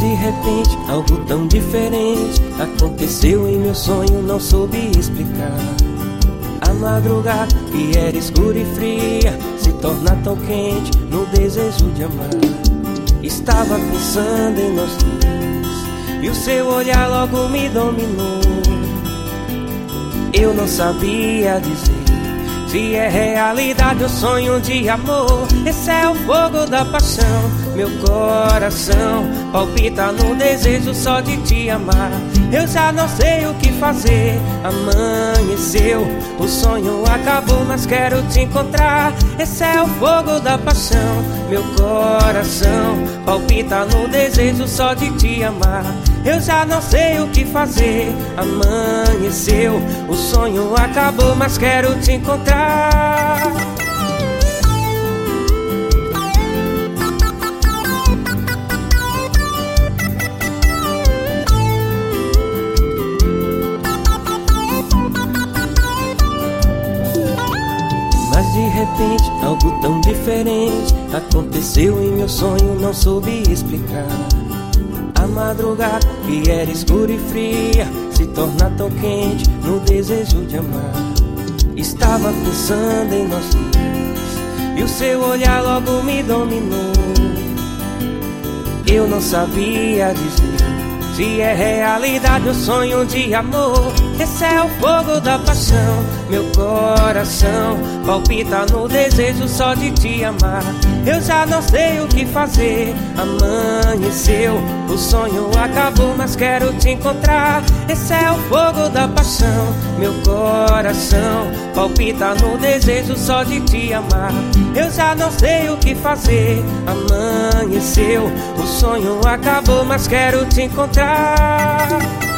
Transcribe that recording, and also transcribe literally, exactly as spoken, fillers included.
de repente, algo tão diferente aconteceu em meu sonho, não soube explicar. A madrugada, que era escura e fria, se torna tão quente no desejo de amar. Estava pensando em nós dois, e o seu olhar logo me dominou. Eu não sabia dizer se é realidade ou sonho de amor. Esse é o fogo da paixão. Meu coração palpita no desejo só de te amar. Eu já não sei o que fazer. Amanheceu, o sonho acabou, mas quero te encontrar. Esse é o fogo da paixão. Meu coração palpita no desejo só de te amar. Eu já não sei o que fazer. Amanheceu, o sonho acabou, mas quero te encontrar. Mas de repente, algo tão diferente aconteceu em meu sonho, não soube explicar. A madrugada, que era escura e fria, se torna tão quente no desejo de amar. Estava pensando em nós dois, e o seu olhar logo me dominou. Eu não sabia dizer se é realidade ou sonho de amor. Esse é o fogo da paixão. Meu coração palpita no desejo só de te amar. Eu já não sei o que fazer. Amanheceu, o sonho acabou, mas quero te encontrar. Esse é o fogo da paixão. Meu coração palpita no desejo só de te amar. Eu já não sei o que fazer. Amanheceu, o sonho acabou, mas quero te encontrar.